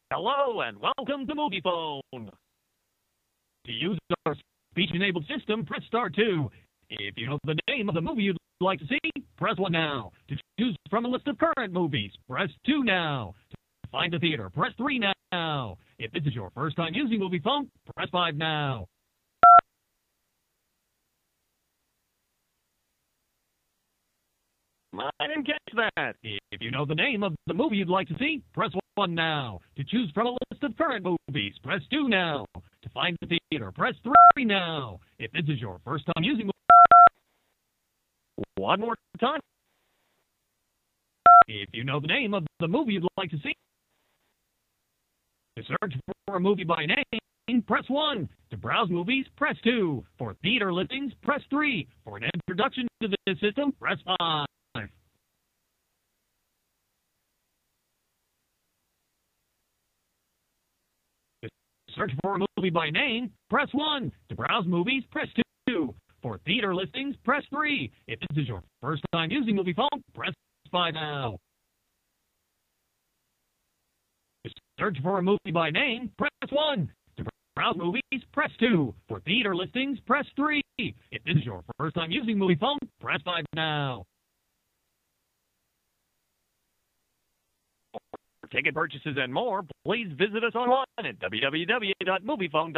Hello and welcome to Movie Phone. To use our speech-enabled system, press star 2. If you know the name of the movie you'd like to see, press 1 now. To choose from a list of current movies, press 2 now. To find a theater, press 3 now. If this is your first time using Movie Phone, press 5 now. I didn't catch that. If you know the name of the movie you'd like to see, press 1 now. To choose from a list of current movies, press 2 now. To find the theater, press 3 now. If this is your first time using one more time. If you know the name of the movie you'd like to see, to search for a movie by name, press 1. To browse movies, press 2. For theater listings, press 3. For an introduction to this system, press 5. Search for a movie by name, press 1. To browse movies, press 2. For theater listings, press 3. If this is your first time using Movie Phone, press 5 now. To search for a movie by name, press 1. To browse movies, press 2. For theater listings, press 3. If this is your first time using Movie Phone, press 5 now. For ticket purchases and more, please visit us online at www.moviephone.com.